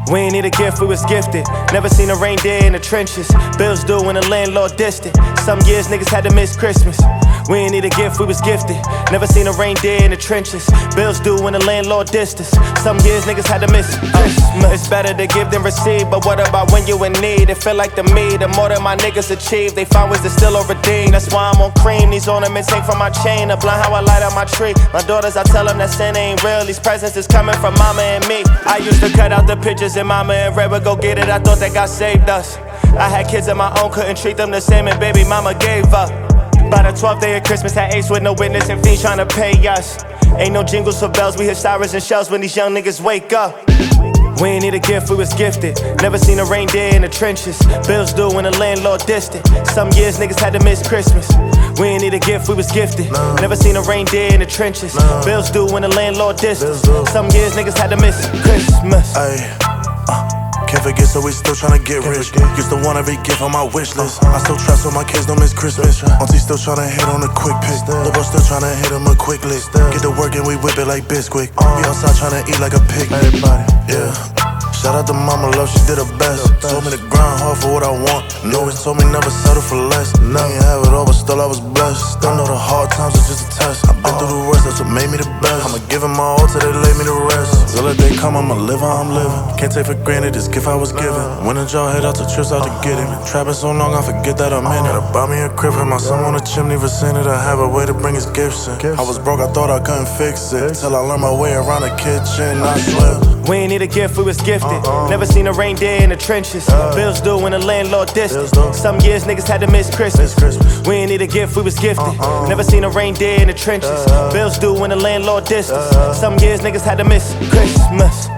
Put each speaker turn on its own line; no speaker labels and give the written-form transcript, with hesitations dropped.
We ain't need a gift, we was gifted. Never seen a reindeer in the trenches. Bills due when the landlord distant. Some years niggas had to miss Christmas. We ain't need a gift, we was gifted. Never seen a reindeer in the trenches. Bills due when the landlord distance. Some years niggas had to miss Christmas. It's better to give than receive, but what about when you in need? It feel like to me, the more that my niggas achieve, they find ways to still or redeem. That's why I'm on cream. These ornaments ain't from my chain. A blind how I light up my tree. My daughters, I tell them that sin ain't real. These presents is coming from mama and me. I used to cut out the pictures and mama and Red would go get it. I thought that God saved us. I had kids of my own, couldn't treat them the same, and baby mama gave up. By the 12th day of Christmas, had Ace with no witness and fiends trying to pay us. Ain't no jingles for bells, we hear sirens and shells when these young niggas wake up. We ain't need a gift, we was gifted. Never seen a reindeer in the trenches. Bills due when the landlord distant. Some years niggas had to miss Christmas. We ain't need a gift, we was gifted. Never seen a reindeer in the trenches. Bills due when the landlord distant. Some years niggas had to miss Christmas.
Can't forget, so we still tryna get rich. Used to want every gift on my wish list. I still try so my kids don't miss Christmas. Auntie still tryna hit on a quick pick. Lil' bro still tryna hit him a quick lick. Get to work and we whip it like Bisquick. We outside tryna eat like a pig. Yeah. Shout out to mama, love, she did her best. Told me to grind hard for what I want. Always told me never settle for less. Now you have it all, but still I was blessed. Still know the hard times are just a test. I've been through the worst, that's what made me the best. I'ma give it my all till they lay me to rest. Till the day come, I'ma live how I'm living. Can't take for granted this gift I was given. When did y'all head out to trips out to get it? Been trapping so long, I forget that I'm in it. Gotta buy me a crib and my son on the chimney vicinity. I have a way to bring his gifts in. I was broke, I thought I couldn't fix it. Till I learned my way around the kitchen, I slipped.
We ain't need a gift, we was gifted. Never seen a reindeer in the trenches. Bills due when the landlord distant. Some years niggas had to miss Christmas. We ain't need a gift, we was gifted. Never seen a reindeer in the trenches. Bills due when the landlord distant. Some years niggas had to miss Christmas.